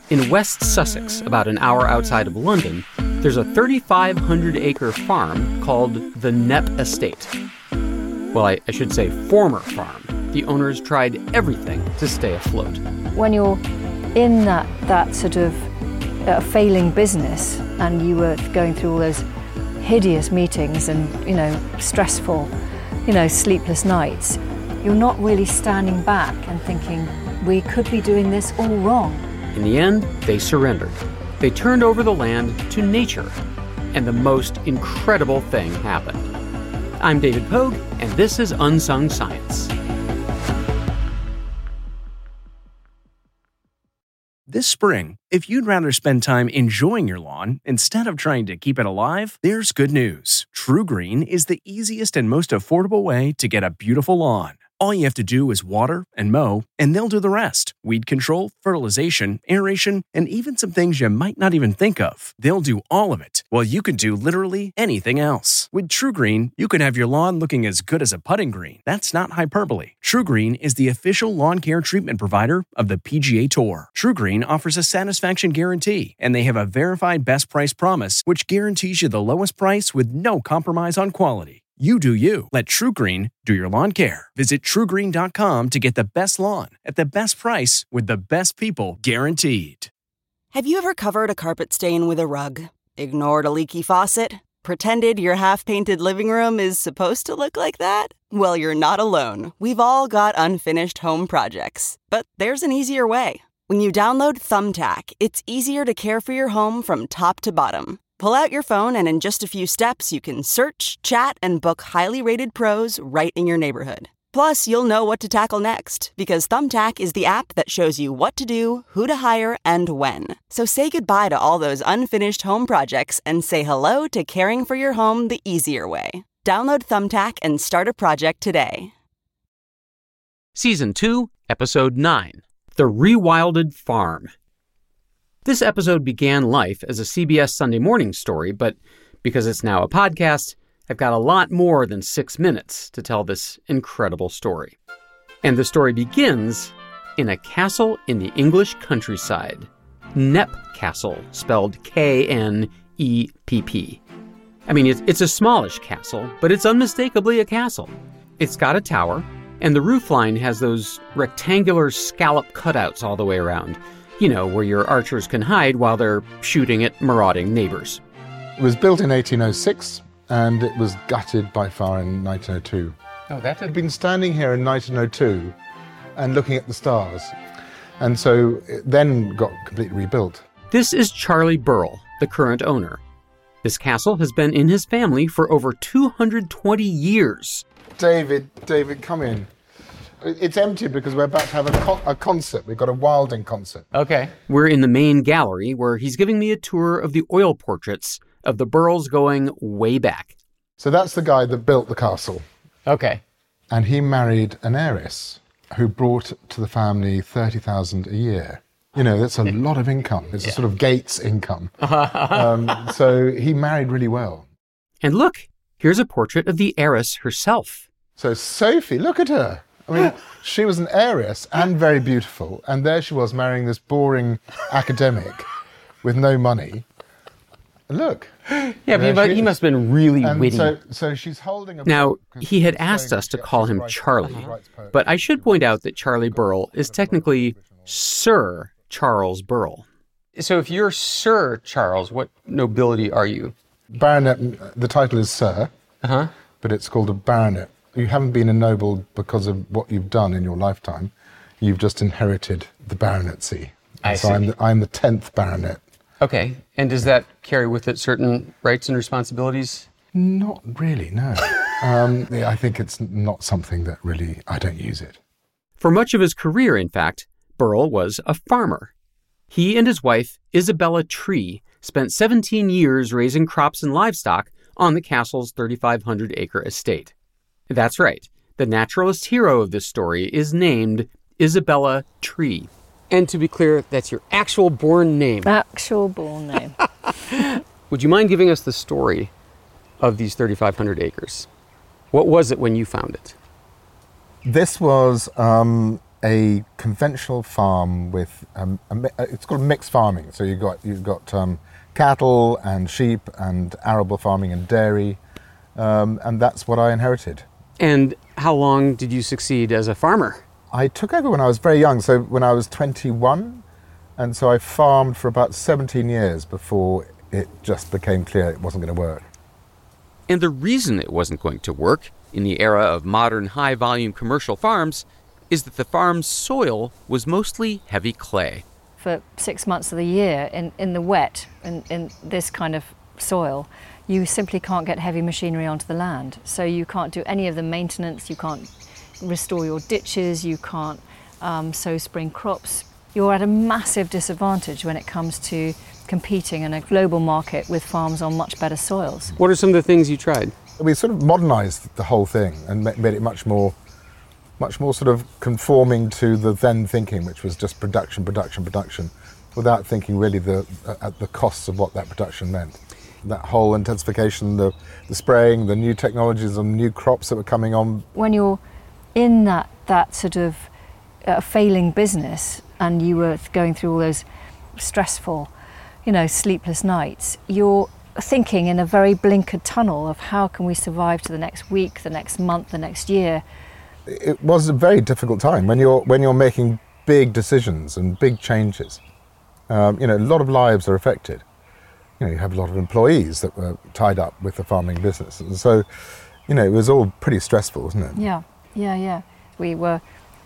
In West Sussex, about an hour outside of London, there's a 3,500-acre farm called the Knepp Estate. Well, I should say former farm. The owners tried everything to stay afloat. When you're in that sort of failing business and you were going through all those hideous meetings and, stressful, sleepless nights, you're not really standing back and thinking, we could be doing this all wrong. In the end, they surrendered. They turned over the land to nature, and the most incredible thing happened. I'm David Pogue, and this is Unsung Science. This spring, if you'd rather spend time enjoying your lawn instead of trying to keep it alive, there's good news. TruGreen is the easiest and most affordable way to get a beautiful lawn. All you have to do is water and mow, and they'll do the rest. Weed control, fertilization, aeration, and even some things you might not even think of. They'll do all of it, while you can do literally anything else. With TruGreen, you can have your lawn looking as good as a putting green. That's not hyperbole. TruGreen is the official lawn care treatment provider of the PGA Tour. TruGreen offers a satisfaction guarantee, and they have a verified best price promise, which guarantees you the lowest price with no compromise on quality. You do you. Let TruGreen do your lawn care. Visit TruGreen.com to get the best lawn at the best price with the best people guaranteed. Have you ever covered a carpet stain with a rug? Ignored a leaky faucet? Pretended your half-painted living room is supposed to look like that? Well, you're not alone. We've all got unfinished home projects. But there's an easier way. When you download Thumbtack, it's easier to care for your home from top to bottom. Pull out your phone and in just a few steps, you can search, chat, and book highly rated pros right in your neighborhood. Plus, you'll know what to tackle next because Thumbtack is the app that shows you what to do, who to hire, and when. So say goodbye to all those unfinished home projects and say hello to caring for your home the easier way. Download Thumbtack and start a project today. Season 2, Episode 9, The Rewilded Farm. This episode began life as a CBS Sunday morning story, but because it's now a podcast, I've got a lot more than 6 minutes to tell this incredible story. And the story begins in a castle in the English countryside. Knepp Castle, spelled K-N-E-P-P. I mean, it's a smallish castle, but it's unmistakably a castle. It's got a tower, and the roofline has those rectangular scallop cutouts all the way around. Where your archers can hide while they're shooting at marauding neighbors. It was built in 1806, and it was gutted by fire in 1902. Oh, that I'd been standing here in 1902 and looking at the stars, and so it then got completely rebuilt. This is Charlie Burrell, the current owner. This castle has been in his family for over 220 years. David, come in. It's empty because we're about to have a concert. We've got a Wilding concert. Okay. We're in the main gallery where he's giving me a tour of the oil portraits of the Burrells going way back. So that's the guy that built the castle. Okay. And he married an heiress who brought to the family $30,000 a year. That's a lot of income. It's a sort of Gates income. So he married really well. And look, here's a portrait of the heiress herself. So Sophie, look at her. I mean, she was an heiress and very beautiful, and there she was marrying this boring academic with no money. And look. Yeah, but he must have been really witty. So she's holding a... Now, he had asked us to call him Charlie, but I should point out that Charlie Burrell is technically Sir Charles Burrell. So if you're Sir Charles, what nobility are you? Baronet, the title is Sir, but it's called a baronet. You haven't been ennobled because of what you've done in your lifetime. You've just inherited the baronetcy. So I'm the 10th baronet. Okay. And does that carry with it certain rights and responsibilities? Not really, no. I think it's not something that really, I don't use it. For much of his career, in fact, Burrell was a farmer. He and his wife, Isabella Tree, spent 17 years raising crops and livestock on the castle's 3,500-acre estate. That's right. The naturalist hero of this story is named Isabella Tree. And to be clear, that's your actual born name. Actual born name. Would you mind giving us the story of these 3,500 acres? What was it when you found it? This was a conventional farm with it's called mixed farming. So you've got cattle and sheep and arable farming and dairy, and that's what I inherited. And how long did you succeed as a farmer? I took over when I was very young, so when I was 21, and so I farmed for about 17 years before it just became clear it wasn't going to work. And the reason it wasn't going to work in the era of modern high-volume commercial farms is that the farm's soil was mostly heavy clay. For 6 months of the year in the wet, in this kind of soil, you simply can't get heavy machinery onto the land. So you can't do any of the maintenance, you can't restore your ditches, you can't sow spring crops. You're at a massive disadvantage when it comes to competing in a global market with farms on much better soils. What are some of the things you tried? We sort of modernised the whole thing and made it much more sort of conforming to the then thinking, which was just production, without thinking really at the costs of what that production meant. That whole intensification, the spraying, the new technologies and new crops that were coming on. When you're in that sort of failing business and you were going through all those stressful, sleepless nights, you're thinking in a very blinkered tunnel of how can we survive to the next week, the next month, the next year. It was a very difficult time when you're making big decisions and big changes. A lot of lives are affected. You have a lot of employees that were tied up with the farming business, and so it was all pretty stressful, wasn't it? Yeah. We were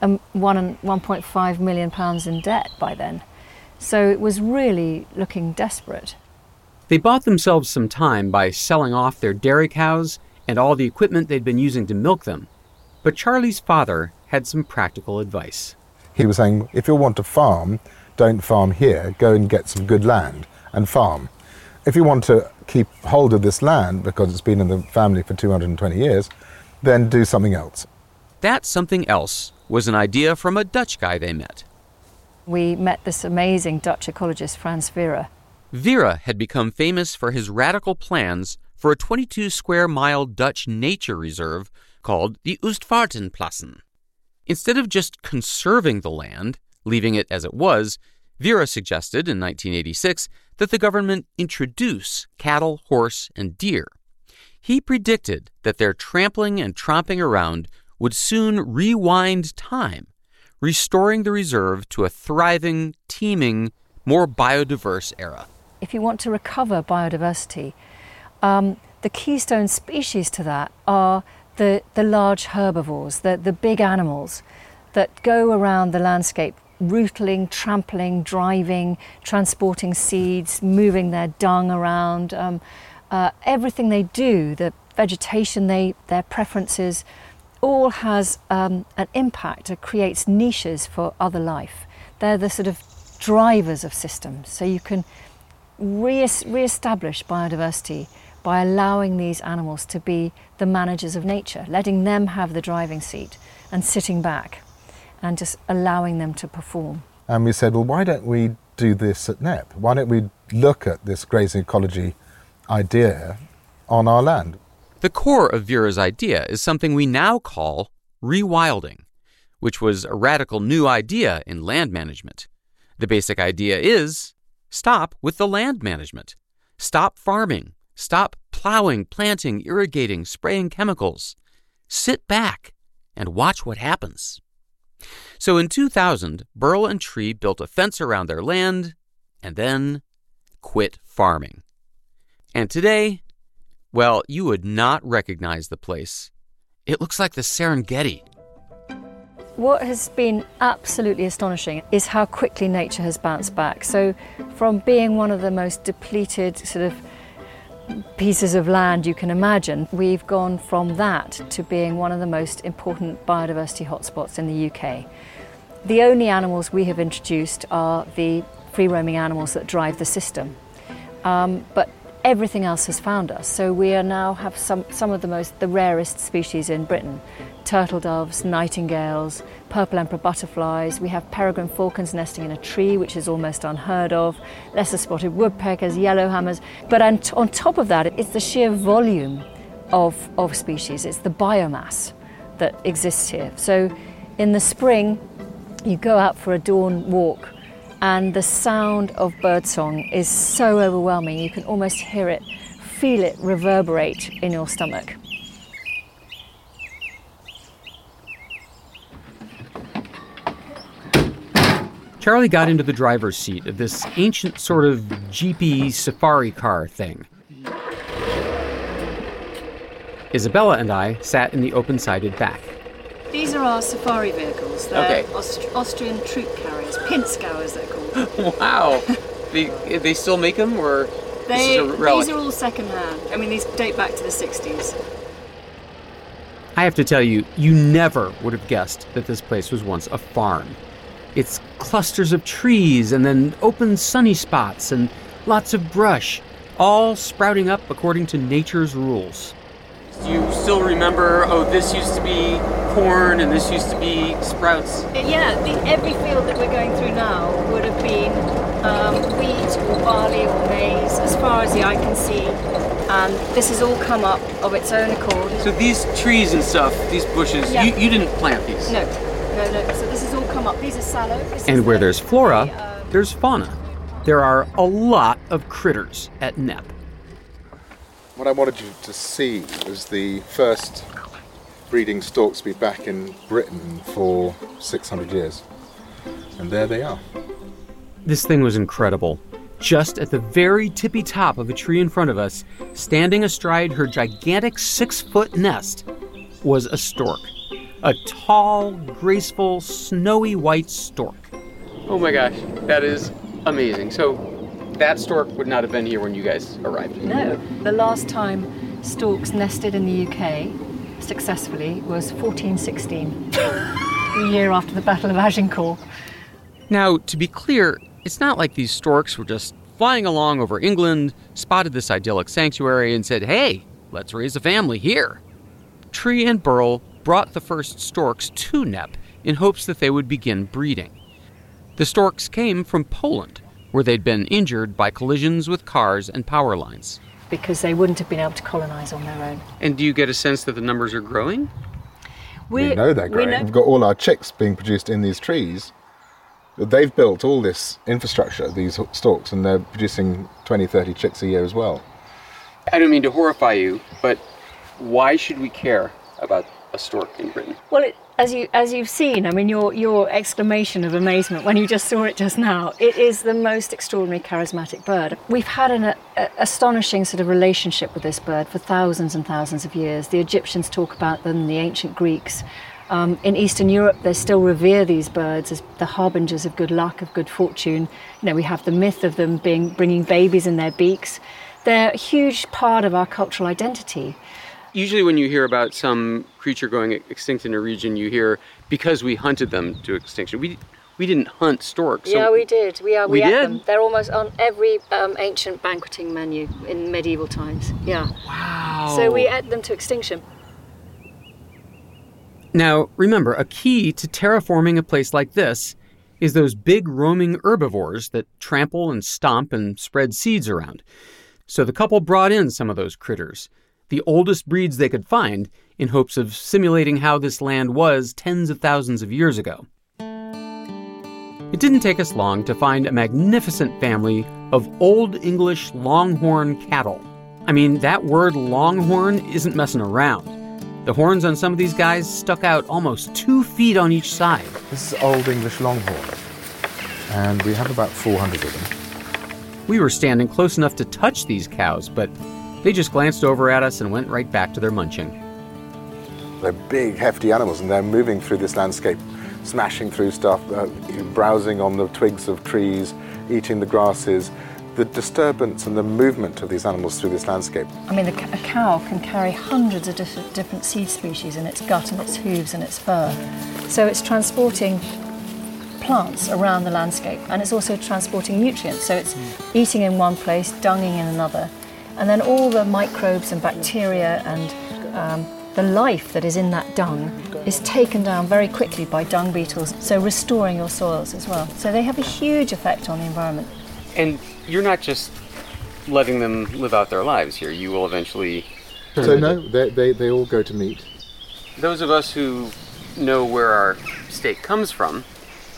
£1.5 million in debt by then, so it was really looking desperate. They bought themselves some time by selling off their dairy cows and all the equipment they'd been using to milk them. But Charlie's father had some practical advice. He was saying, if you want to farm, don't farm here, go and get some good land and farm. If you want to keep hold of this land, because it's been in the family for 220 years, then do something else. That something else was an idea from a Dutch guy they met. We met this amazing Dutch ecologist, Frans Vera. Vera had become famous for his radical plans for a 22-square-mile Dutch nature reserve called the Oostvaardenplassen. Instead of just conserving the land, leaving it as it was, Vera suggested in 1986 that the government introduce cattle, horse, and deer. He predicted that their trampling and tromping around would soon rewind time, restoring the reserve to a thriving, teeming, more biodiverse era. If you want to recover biodiversity, the keystone species to that are the large herbivores, the big animals that go around the landscape, rootling, trampling, driving, transporting seeds, moving their dung around. Everything they do, the vegetation, their preferences, all has an impact. It creates niches for other life. They're the sort of drivers of systems. So you can re-establish biodiversity by allowing these animals to be the managers of nature, letting them have the driving seat and sitting back and just allowing them to perform. And we said, well, why don't we do this at Knepp? Why don't we look at this grazing ecology idea on our land? The core of Vera's idea is something we now call rewilding, which was a radical new idea in land management. The basic idea is stop with the land management. Stop farming. Stop plowing, planting, irrigating, spraying chemicals. Sit back and watch what happens. So in 2000, Burl and Tree built a fence around their land and then quit farming. And today, well, you would not recognize the place. It looks like the Serengeti. What has been absolutely astonishing is how quickly nature has bounced back. So from being one of the most depleted sort of pieces of land you can imagine, we've gone from that to being one of the most important biodiversity hotspots in the UK. The only animals we have introduced are the free-roaming animals that drive the system. But everything else has found us. So we are now have some of the rarest species in Britain. Turtle doves, nightingales, purple emperor butterflies. We have peregrine falcons nesting in a tree, which is almost unheard of. Lesser spotted woodpeckers, yellowhammers. But on top of that, it's the sheer volume of species. It's the biomass that exists here. So in the spring, You go out for a dawn walk and the sound of birdsong is so overwhelming. You can almost hear it, feel it reverberate in your stomach. Charlie got into the driver's seat of this ancient sort of jeepy safari car thing. Isabella and I sat in the open-sided back. These are our safari vehicles. They're Austrian troop carriers, Pinzgauers they're called. Wow. They still make them, or these are all second-hand. I mean, these date back to the 60s. I have to tell you, you never would have guessed that this place was once a farm. It's clusters of trees and then open sunny spots and lots of brush, all sprouting up according to nature's rules. Do you still remember, this used to be corn and this used to be sprouts? Yeah, every field that we're going through now would have been wheat or barley or maize, as far as the eye can see. And this has all come up of its own accord. So these trees and stuff, these bushes, yeah. you didn't plant these? No. So this has all come up. These are sallow. And where there's flora, there's fauna. There are a lot of critters at Knepp. What I wanted you to see was the first breeding storks to be back in Britain for 600 years. And there they are. This thing was incredible. Just at the very tippy top of a tree in front of us, standing astride her gigantic 6-foot nest, was a stork. A tall, graceful, snowy white stork. Oh my gosh, that is amazing. So that stork would not have been here when you guys arrived? No. The last time storks nested in the UK successfully was 1416, the year after the Battle of Agincourt. Now, to be clear, it's not like these storks were just flying along over England, spotted this idyllic sanctuary and said, hey, let's raise a family here. Tree and Burl brought the first storks to Knepp in hopes that they would begin breeding. The storks came from Poland, where they'd been injured by collisions with cars and power lines. Because they wouldn't have been able to colonize on their own. And do you get a sense that the numbers are growing? We know they're growing. We've got all our chicks being produced in these trees. They've built all this infrastructure, these storks, and they're producing 20, 30 chicks a year as well. I don't mean to horrify you, but why should we care about a stork in Britain? Well, as you've seen, I mean, your exclamation of amazement when you just saw it just now, it is the most extraordinary charismatic bird. We've had an astonishing sort of relationship with this bird for thousands and thousands of years. The Egyptians talk about them, the ancient Greeks. In Eastern Europe, they still revere these birds as the harbingers of good luck, of good fortune. You know, we have the myth of them bringing babies in their beaks. They're a huge part of our cultural identity. Usually when you hear about some creature going extinct in a region, you hear, because we hunted them to extinction. We didn't hunt storks. So yeah, we did. We ate did? them. They're almost on every ancient banqueting menu in medieval times. Yeah. Wow. So we ate them to extinction. Now, remember, a key to terraforming a place like this is those big roaming herbivores that trample and stomp and spread seeds around. So the couple brought in some of those critters, the oldest breeds they could find, in hopes of simulating how this land was tens of thousands of years ago. It didn't take us long to find a magnificent family of Old English longhorn cattle. I mean, that word longhorn isn't messing around. The horns on some of these guys stuck out almost 2 feet on each side. This is Old English longhorn, and we have about 400 of them. We were standing close enough to touch these cows, but they just glanced over at us and went right back to their munching. They're big, hefty animals, and they're moving through this landscape, smashing through stuff, browsing on the twigs of trees, eating the grasses. The disturbance and the movement of these animals through this landscape. I mean, a cow can carry hundreds of different seed species in its gut and its hooves and its fur. So it's transporting plants around the landscape, and it's also transporting nutrients. So it's eating in one place, dunging in another. And then all the microbes and bacteria and the life that is in that dung is taken down very quickly by dung beetles, so restoring your soils as well. So they have a huge effect on the environment. And you're not just letting them live out their lives here. You will eventually... So no, they all go to meat. Those of us who know where our steak comes from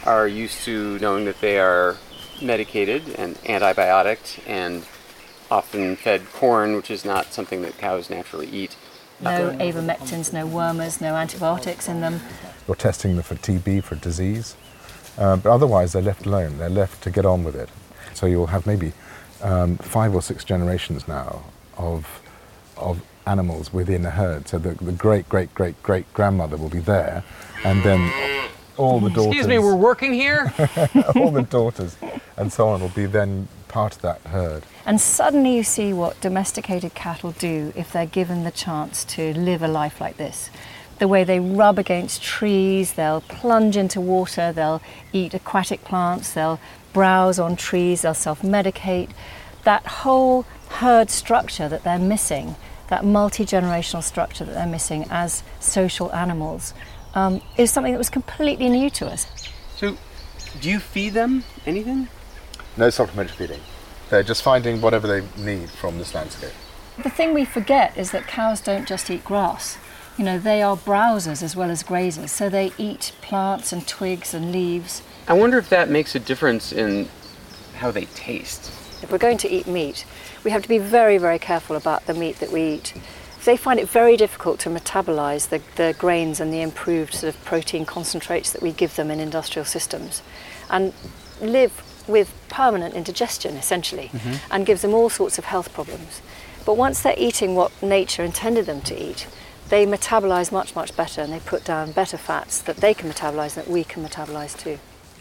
are used to knowing that they are medicated and antibiotic and often fed corn, which is not something that cows naturally eat. No avermectins, no wormers, no antibiotics in them. You're testing them for TB, for disease, but otherwise they're left alone. They're left to get on with it. So you'll have maybe 5 or 6 generations now of animals within a herd. So the great-great-great-great-grandmother will be there, and then all the daughters... Excuse me, we're working here? all the daughters and so on will be then part of that herd. And suddenly you see what domesticated cattle do if they're given the chance to live a life like this. The way they rub against trees, they'll plunge into water, they'll eat aquatic plants, they'll browse on trees, they'll self-medicate. That whole herd structure that they're missing, that multi-generational structure that they're missing as social animals, is something that was completely new to us. So, do you feed them anything? No supplementary feeding. They're just finding whatever they need from this landscape. The thing we forget is that cows don't just eat grass. You know, they are browsers as well as grazers, so they eat plants and twigs and leaves. I wonder if that makes a difference in how they taste. If we're going to eat meat, we have to be very, very careful about the meat that we eat. They find it very difficult to metabolize the grains and the improved sort of protein concentrates that we give them in industrial systems, and live with permanent indigestion, essentially, and gives them all sorts of health problems. But once they're eating what nature intended them to eat, they metabolize much, much better, and they put down better fats that they can metabolize and that we can metabolize too.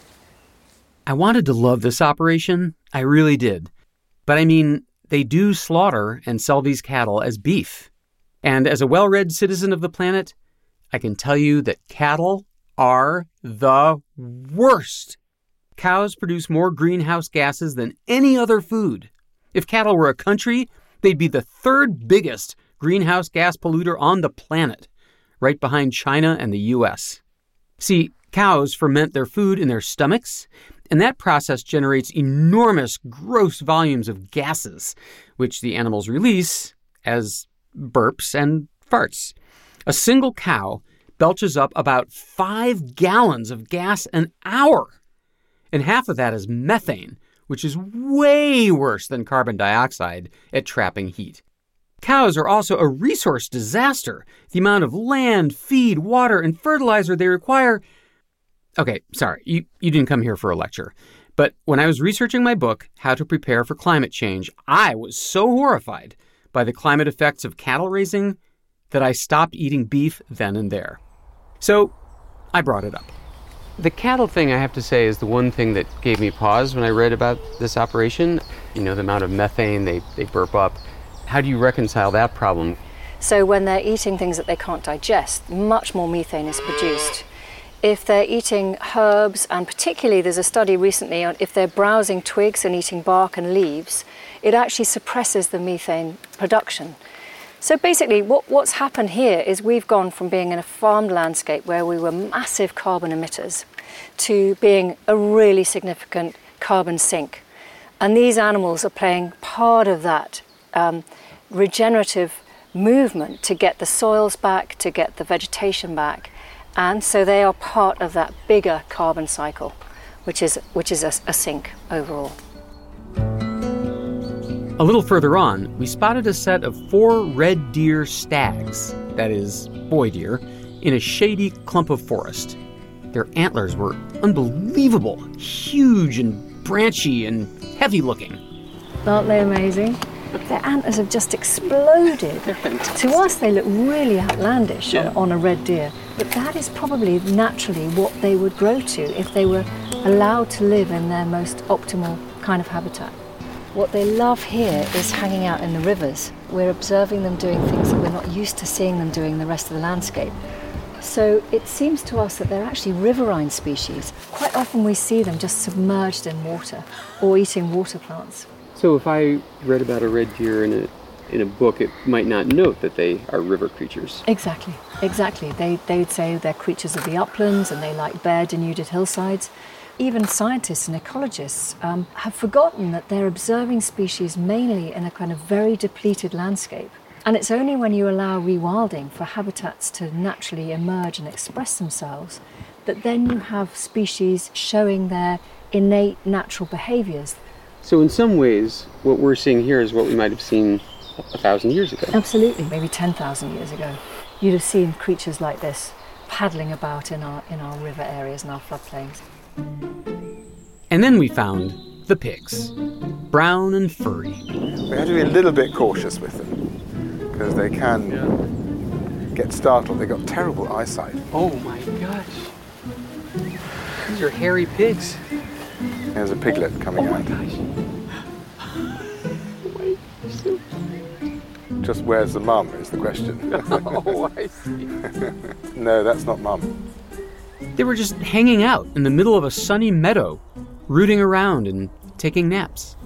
I wanted to love this operation. I really did. But I mean, they do slaughter and sell these cattle as beef. And as a well-read citizen of the planet, I can tell you that cattle are the worst. Cows produce more greenhouse gases than any other food. If cattle were a country, they'd be the 3rd biggest greenhouse gas polluter on the planet, right behind China and the US. See, cows ferment their food in their stomachs, and that process generates enormous gross volumes of gases, which the animals release as burps and farts. A single cow belches up about 5 gallons of gas an hour. And half of that is methane, which is way worse than carbon dioxide at trapping heat. Cows are also a resource disaster. The amount of land, feed, water, and fertilizer they require... Okay, sorry, you didn't come here for a lecture. But when I was researching my book, How to Prepare for Climate Change, I was so horrified by the climate effects of cattle raising that I stopped eating beef then and there. So I brought it up. The cattle thing, I have to say, is the one thing that gave me pause when I read about this operation. You know, the amount of methane they burp up. How do you reconcile that problem? So when they're eating things that they can't digest, much more methane is produced. If they're eating herbs, and particularly there's a study recently on if they're browsing twigs and eating bark and leaves, it actually suppresses the methane production. So basically what's happened here is we've gone from being in a farmed landscape where we were massive carbon emitters to being a really significant carbon sink. And these animals are playing part of that regenerative movement to get the soils back, to get the vegetation back. And so they are part of that bigger carbon cycle, which is a sink overall. A little further on, we spotted a set of 4 red deer stags, that is, boy deer, in a shady clump of forest. Their antlers were unbelievable, huge and branchy and heavy-looking. Aren't they amazing? Their antlers have just exploded. To us, they look really outlandish on a red deer, but that is probably naturally what they would grow to if they were allowed to live in their most optimal kind of habitat. What they love here is hanging out in the rivers. We're observing them doing things that we're not used to seeing them doing in the rest of the landscape. So it seems to us that they're actually riverine species. Quite often we see them just submerged in water or eating water plants. So if I read about a red deer in a book, it might not note that they are river creatures. Exactly. They'd say they're creatures of the uplands and they like bare, denuded hillsides. Even scientists and ecologists have forgotten that they're observing species mainly in a kind of very depleted landscape. And it's only when you allow rewilding for habitats to naturally emerge and express themselves that then you have species showing their innate natural behaviours. So in some ways, what we're seeing here is what we might have seen 1,000 years ago. Absolutely, maybe 10,000 years ago. You'd have seen creatures like this paddling about in our river areas and our floodplains. And then we found the pigs, brown and furry. We have to be a little bit cautious with them because they can get startled. They've got terrible eyesight. Oh my gosh. These are hairy pigs. There's a piglet coming out. Wait, Just where's the mum is the question. Oh, I see. No, that's not mum. They were just hanging out in the middle of a sunny meadow, rooting around and taking naps.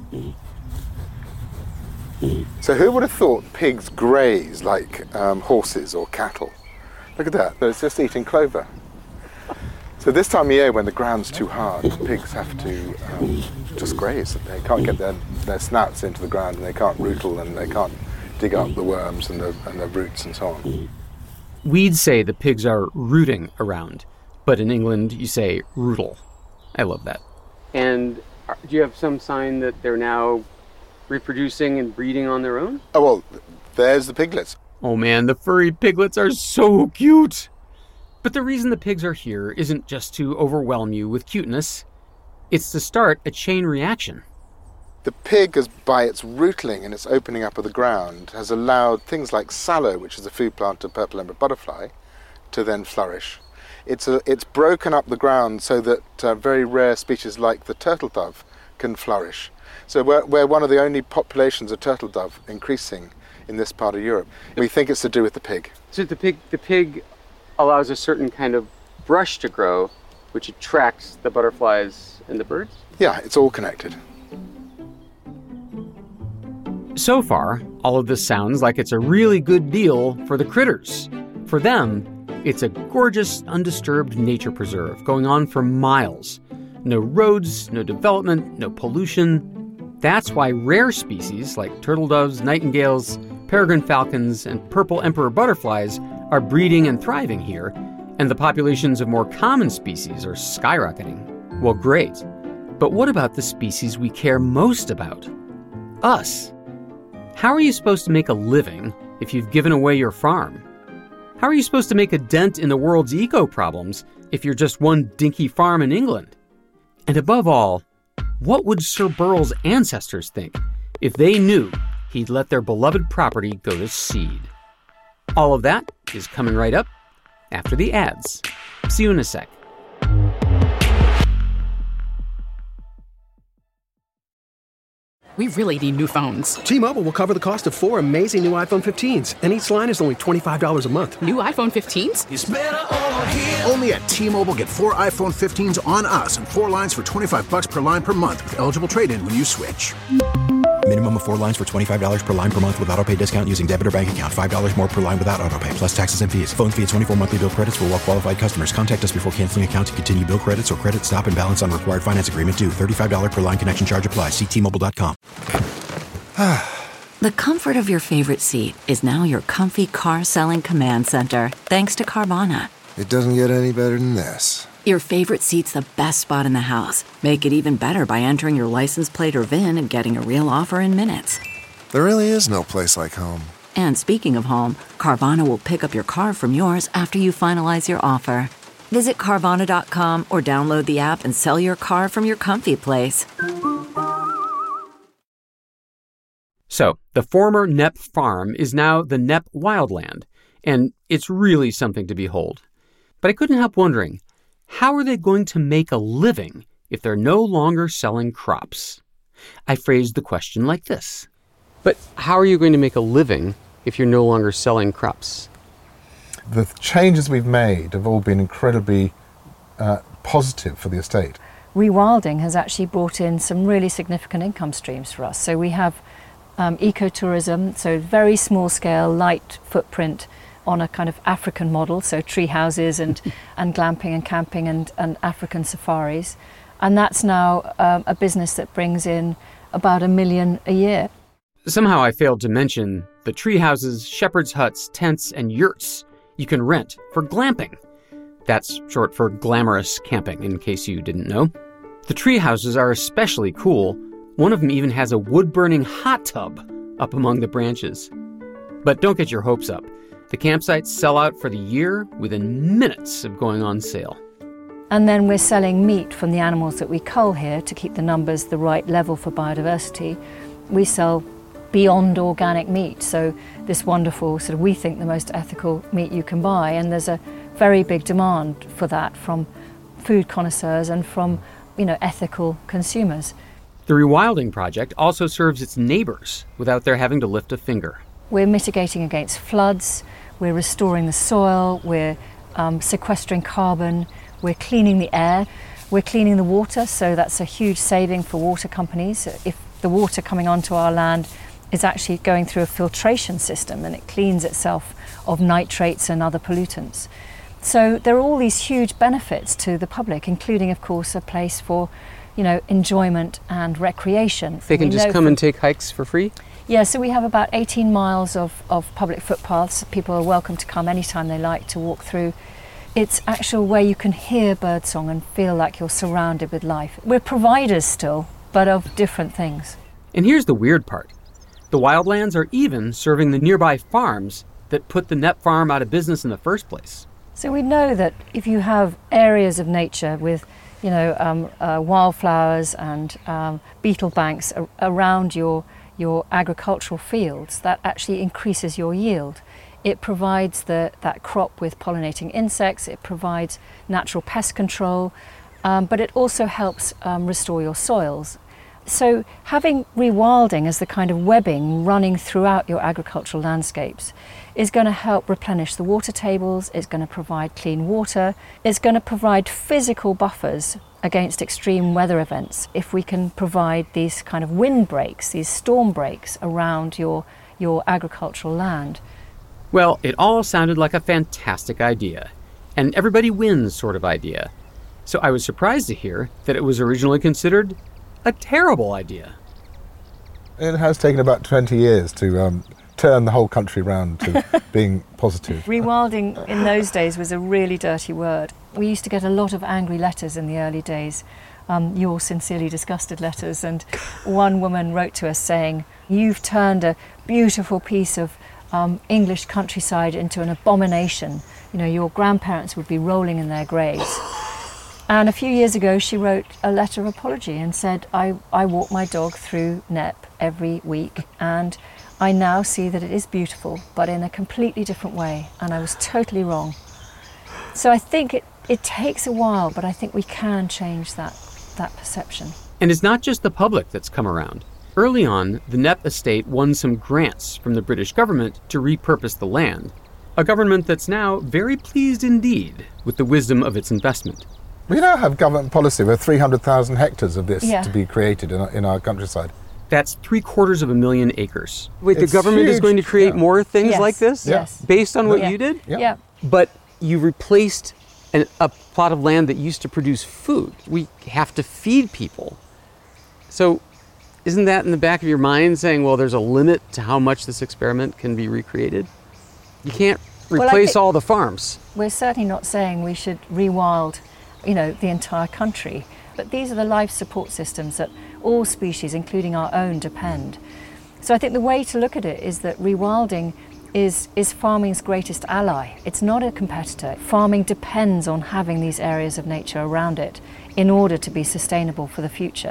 So who would have thought pigs graze like horses or cattle? Look at that, it's just eating clover. So this time of year when the ground's too hard, pigs have to just graze. They can't get their snouts into the ground and they can't rootle and they can't dig up the worms and the roots and so on. We'd say the pigs are rooting around, but in England you say rootle. I love that. And do you have some sign that they're now reproducing and breeding on their own? Oh, well, there's the piglets. Oh man, the furry piglets are so cute! But the reason the pigs are here isn't just to overwhelm you with cuteness. It's to start a chain reaction. The pig, by its rootling and its opening up of the ground, has allowed things like sallow, which is a food plant of purple emperor butterfly, to then flourish. It's broken up the ground so that very rare species like the turtle dove can flourish. So we're one of the only populations of turtle dove increasing in this part of Europe. We think it's to do with the pig. So the pig allows a certain kind of brush to grow, which attracts the butterflies and the birds? Yeah, it's all connected. So far, all of this sounds like it's a really good deal for the critters. For them, it's a gorgeous, undisturbed nature preserve going on for miles. No roads, no development, no pollution. That's why rare species like turtle doves, nightingales, peregrine falcons, and purple emperor butterflies are breeding and thriving here, and the populations of more common species are skyrocketing. Well, great. But what about the species we care most about? Us. How are you supposed to make a living if you've given away your farm? How are you supposed to make a dent in the world's eco-problems if you're just one dinky farm in England? And above all, what would Sir Burrell's ancestors think if they knew he'd let their beloved property go to seed? All of that is coming right up after the ads. See you in a sec. We really need new phones. T-Mobile will cover the cost of 4 amazing new iPhone 15s, and each line is only $25 a month. New iPhone 15s? It's better over here. Only at T-Mobile, get 4 iPhone 15s on us and 4 lines for $25 per line per month with eligible trade-in when you switch. Minimum of 4 lines for $25 per line per month with autopay discount using debit or bank account. $5 more per line without autopay, plus taxes and fees. Phone fee at 24 monthly bill credits for well-qualified customers. Contact us before canceling account to continue bill credits or credit stop and balance on required finance agreement due. $35 per line connection charge applies. See T-Mobile.com. The comfort of your favorite seat is now your comfy car selling command center, thanks to Carvana. It doesn't get any better than this. Your favorite seat's the best spot in the house. Make it even better by entering your license plate or VIN and getting a real offer in minutes. There really is no place like home. And speaking of home, Carvana will pick up your car from yours after you finalize your offer. Visit Carvana.com or download the app and sell your car from your comfy place. So, the former Knepp farm is now the Knepp Wildland, and it's really something to behold. But I couldn't help wondering, how are they going to make a living if they're no longer selling crops? I phrased the question like this. But how are you going to make a living if you're no longer selling crops? The changes we've made have all been incredibly positive for the estate. Rewilding has actually brought in some really significant income streams for us. So we have ecotourism, so very small scale, light footprint on a kind of African model, so tree houses and glamping and camping and African safaris. And that's now a business that brings in about $1 million a year. Somehow I failed to mention the tree houses, shepherd's huts, tents, and yurts you can rent for glamping. That's short for glamorous camping, in case you didn't know. The tree houses are especially cool. One of them even has a wood-burning hot tub up among the branches. But don't get your hopes up. The campsites sell out for the year within minutes of going on sale. And then we're selling meat from the animals that we cull here to keep the numbers the right level for biodiversity. We sell beyond organic meat, so this wonderful, sort of, we think the most ethical meat you can buy, and there's a very big demand for that from food connoisseurs and from, ethical consumers. The Rewilding Project also serves its neighbors without their having to lift a finger. We're mitigating against floods, we're restoring the soil, we're sequestering carbon, we're cleaning the air, we're cleaning the water, so that's a huge saving for water companies. If the water coming onto our land is actually going through a filtration system and it cleans itself of nitrates and other pollutants. So there are all these huge benefits to the public, including, of course, a place for, enjoyment and recreation. They can just come and take hikes for free? Yeah, so we have about 18 miles of public footpaths. People are welcome to come anytime they like to walk through. It's actual where you can hear birdsong and feel like you're surrounded with life. We're providers still, but of different things. And here's the weird part. The wildlands are even serving the nearby farms that put the Knepp Farm out of business in the first place. So we know that if you have areas of nature with, wildflowers and beetle banks around your agricultural fields, that actually increases your yield. It provides that crop with pollinating insects, it provides natural pest control, but it also helps restore your soils. So having rewilding as the kind of webbing running throughout your agricultural landscapes is going to help replenish the water tables, it's going to provide clean water, it's going to provide physical buffers against extreme weather events if we can provide these kind of wind breaks, these storm breaks around your agricultural land. Well, it all sounded like a fantastic idea, an everybody wins sort of idea. So I was surprised to hear that it was originally considered a terrible idea. It has taken about 20 years to turn the whole country round to being positive. Rewilding in those days was a really dirty word. We used to get a lot of angry letters in the early days, your sincerely disgusted letters, and one woman wrote to us saying, "You've turned a beautiful piece of English countryside into an abomination. Your grandparents would be rolling in their graves." And a few years ago, she wrote a letter of apology and said, I walk my dog through Knepp every week, and I now see that it is beautiful, but in a completely different way, and I was totally wrong. So I think it takes a while, but I think we can change that perception. And it's not just the public that's come around. Early on, the Knepp estate won some grants from the British government to repurpose the land, a government that's now very pleased indeed with the wisdom of its investment. We now have government policy with 300,000 hectares of this to be created in our countryside. That's 750,000 acres. Wait, It's the government is huge. going to create more things like this? Yes. Based on what you did? Yeah. But you replaced a plot of land that used to produce food. We have to feed people. So isn't that in the back of your mind saying, well, there's a limit to how much this experiment can be recreated? You can't replace all the farms. We're certainly not saying we should rewild, the entire country. But these are the life support systems that all species, including our own, depend. So I think the way to look at it is that rewilding is farming's greatest ally. It's not a competitor. Farming depends on having these areas of nature around it in order to be sustainable for the future.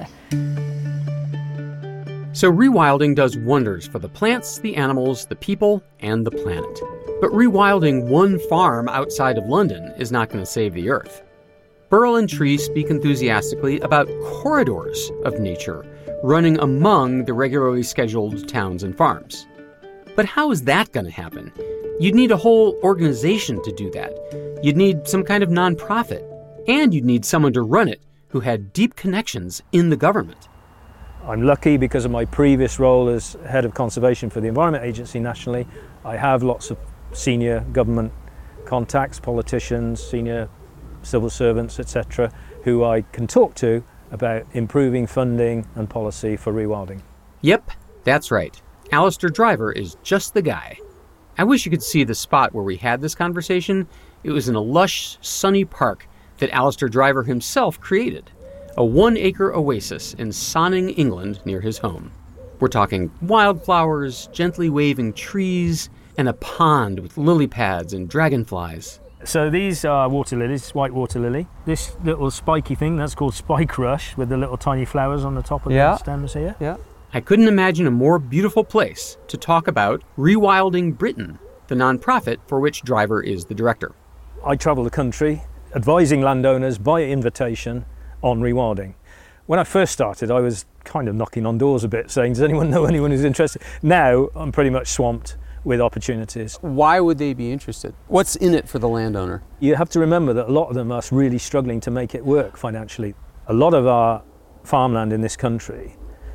So rewilding does wonders for the plants, the animals, the people, and the planet. But rewilding one farm outside of London is not going to save the Earth. Burl and Tree speak enthusiastically about corridors of nature running among the regularly scheduled towns and farms. But how is that going to happen? You'd need a whole organization to do that. You'd need some kind of nonprofit, and you'd need someone to run it who had deep connections in the government. I'm lucky because of my previous role as head of conservation for the Environment Agency nationally. I have lots of senior government contacts, politicians, senior civil servants, etc., who I can talk to about improving funding and policy for rewilding. Yep, that's right. Alistair Driver is just the guy. I wish you could see the spot where we had this conversation. It was in a lush, sunny park that Alistair Driver himself created, a 1-acre oasis in Sonning, England, near his home. We're talking wildflowers, gently waving trees, and a pond with lily pads and dragonflies. So these are water lilies, white water lily. This little spiky thing, that's called spike rush, with the little tiny flowers on the top of the stems here. Yeah. I couldn't imagine a more beautiful place to talk about Rewilding Britain, the nonprofit for which Driver is the director. I travel the country advising landowners by invitation on rewilding. When I first started, I was kind of knocking on doors a bit, saying, does anyone know anyone who's interested? Now I'm pretty much swamped with opportunities. Why would they be interested? What's in it for the landowner? You have to remember that a lot of them are really struggling to make it work financially. A lot of our farmland in this country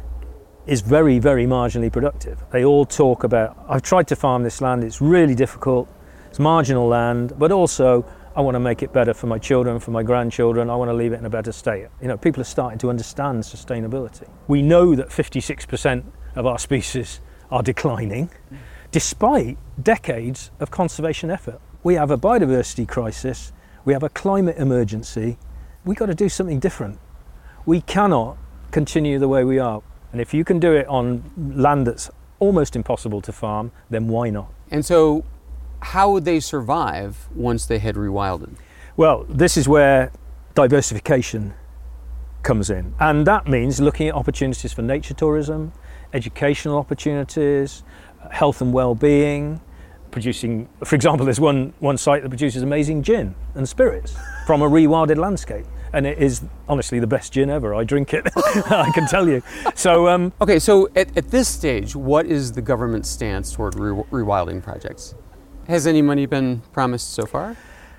is very, very marginally productive. They all talk about, I've tried to farm this land, it's really difficult, it's marginal land, but also I want to make it better for my children, for my grandchildren, I want to leave it in a better state. You know, people are starting to understand sustainability. We know that 56% of our species are declining, despite decades of conservation effort. We have a biodiversity crisis, we have a climate emergency, we've got to do something different. We cannot continue the way we are. And if you can do it on land that's almost impossible to farm, then why not? And so, how would they survive once they had rewilded? Well, this is where diversification comes in. And that means looking at opportunities for nature tourism, educational opportunities, health and well-being, producing, for example, there's one site that produces amazing gin and spirits from a rewilded landscape. And it is honestly the best gin ever. I drink it, I can tell you. So, okay, so at this stage, what is the government's stance toward rewilding projects? Has any money been promised so far?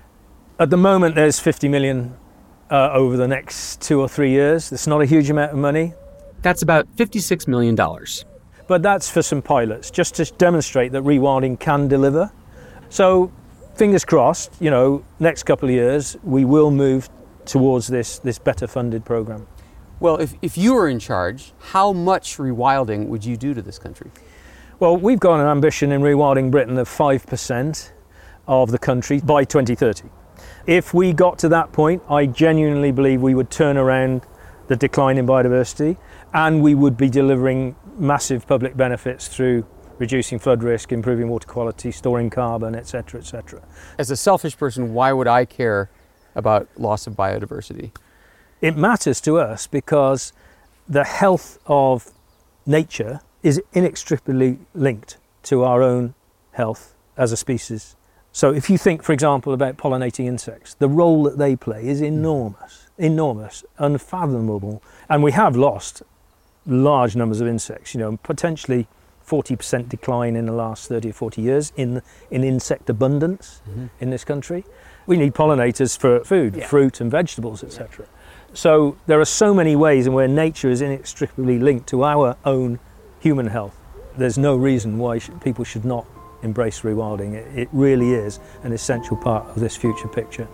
At the moment, there's 50 million over the next 2 or 3 years. It's not a huge amount of money. That's about $56 million. But that's for some pilots, just to demonstrate that rewilding can deliver. So, fingers crossed, you know, next couple of years, we will move towards this better funded program. Well, if you were in charge, how much rewilding would you do to this country? Well, we've got an ambition in Rewilding Britain of 5% of the country by 2030. If we got to that point, I genuinely believe we would turn around the decline in biodiversity and we would be delivering massive public benefits through reducing flood risk, improving water quality, storing carbon, etc., etc. As a selfish person, why would I care about loss of biodiversity? It matters to us because the health of nature is inextricably linked to our own health as a species. So if you think, for example, about pollinating insects, the role that they play is enormous, unfathomable. And we have lost large numbers of insects, you know, potentially 40% decline in the last 30 or 40 years in insect abundance in this country. We need pollinators for food, fruit and vegetables, etc. So there are so many ways in where nature is inextricably linked to our own human health. There's no reason why people should not embrace rewilding. It really is an essential part of this future picture.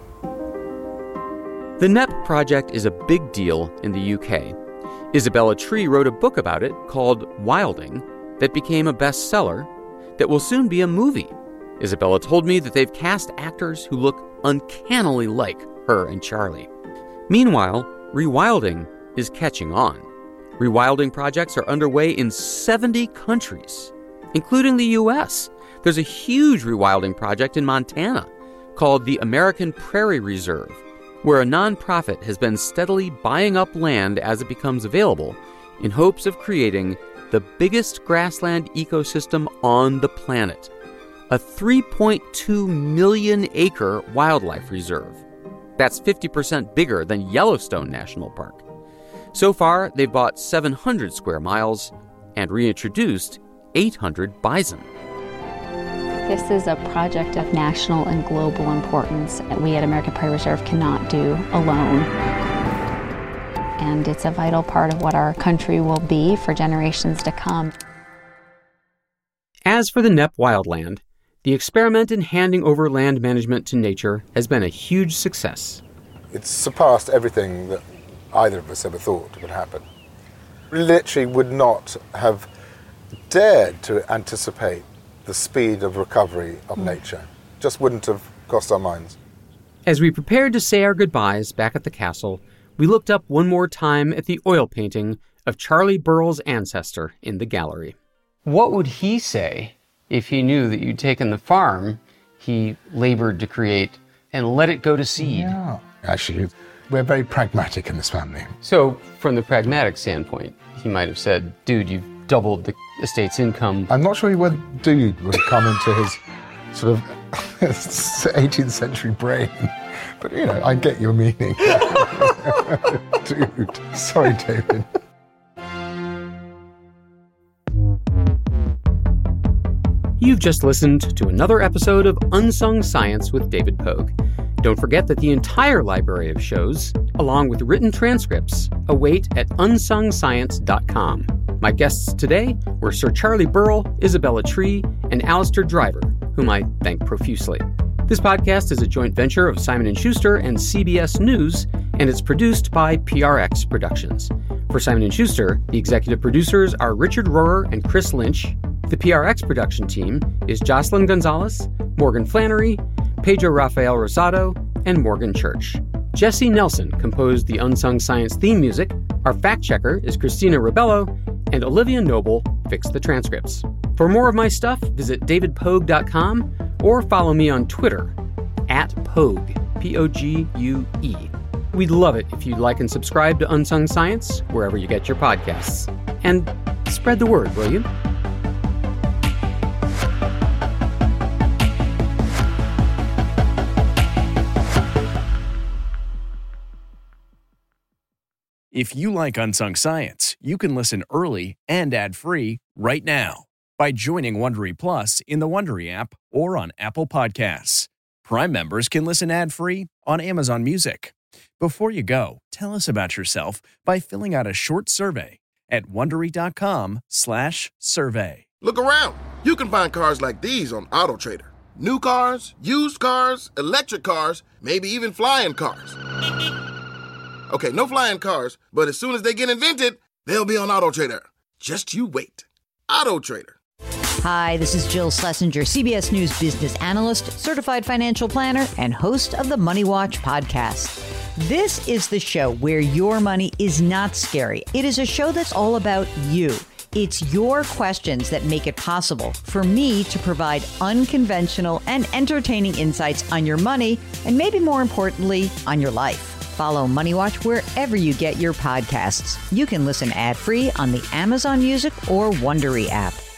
The KNEP project is a big deal in the UK. Isabella Tree wrote a book about it called Wilding that became a bestseller that will soon be a movie. Isabella told me that they've cast actors who look uncannily like her and Charlie. Meanwhile, rewilding is catching on. Rewilding projects are underway in 70 countries, including the US. There's a huge rewilding project in Montana called the American Prairie Reserve, where a nonprofit has been steadily buying up land as it becomes available in hopes of creating the biggest grassland ecosystem on the planet, a 3.2 million acre wildlife reserve. That's 50% bigger than Yellowstone National Park. So far, they've bought 700 square miles and reintroduced 800 bison. This is a project of national and global importance that we at American Prairie Reserve cannot do alone. And it's a vital part of what our country will be for generations to come. As for the KNEP Wildland, the experiment in handing over land management to nature has been a huge success. It's surpassed everything that either of us ever thought would happen. We literally would not have dared to anticipate the speed of recovery of nature. Just wouldn't have crossed our minds. As we prepared to say our goodbyes back at the castle, we looked up one more time at the oil painting of Charlie Burrell's ancestor in the gallery. What would he say if he knew that you'd taken the farm he labored to create and let it go to seed? Yeah. Actually, we're very pragmatic in this family. So, from the pragmatic standpoint, he might have said, dude, you've doubled the estate's income. I'm not sure whether dude would have come into his sort of 18th century brain. But, you know, I get your meaning. Dude. Sorry, David. You've just listened to another episode of Unsung Science with David Pogue. Don't forget that the entire library of shows, along with written transcripts, await at unsungscience.com. My guests today were Sir Charlie Burrell, Isabella Tree, and Alistair Driver, whom I thank profusely. This podcast is a joint venture of Simon & Schuster and CBS News, and it's produced by PRX Productions. For Simon & Schuster, the executive producers are Richard Rohrer and Chris Lynch. The PRX production team is Jocelyn Gonzalez, Morgan Flannery, Pedro Rafael Rosado, and Morgan Church. Jesse Nelson composed the Unsung Science theme music. Our fact checker is Christina Ribello, and Olivia Noble fixed the transcripts. For more of my stuff, visit davidpogue.com or follow me on Twitter @Pogue, P-O-G-U-E. We'd love it if you'd like and subscribe to Unsung Science wherever you get your podcasts. And spread the word, will you? If you like Unsung Science, you can listen early and ad-free right now by joining Wondery Plus in the Wondery app or on Apple Podcasts. Prime members can listen ad-free on Amazon Music. Before you go, tell us about yourself by filling out a short survey at Wondery.com/survey. Look around. You can find cars like these on AutoTrader. New cars, used cars, electric cars, maybe even flying cars. Okay, no flying cars, but as soon as they get invented, they'll be on AutoTrader. Just you wait. AutoTrader. Hi, this is Jill Schlesinger, CBS News business analyst, certified financial planner, and host of the Money Watch podcast. This is the show where your money is not scary. It is a show that's all about you. It's your questions that make it possible for me to provide unconventional and entertaining insights on your money, and maybe more importantly, on your life. Follow Money Watch wherever you get your podcasts. You can listen ad-free on the Amazon Music or Wondery app.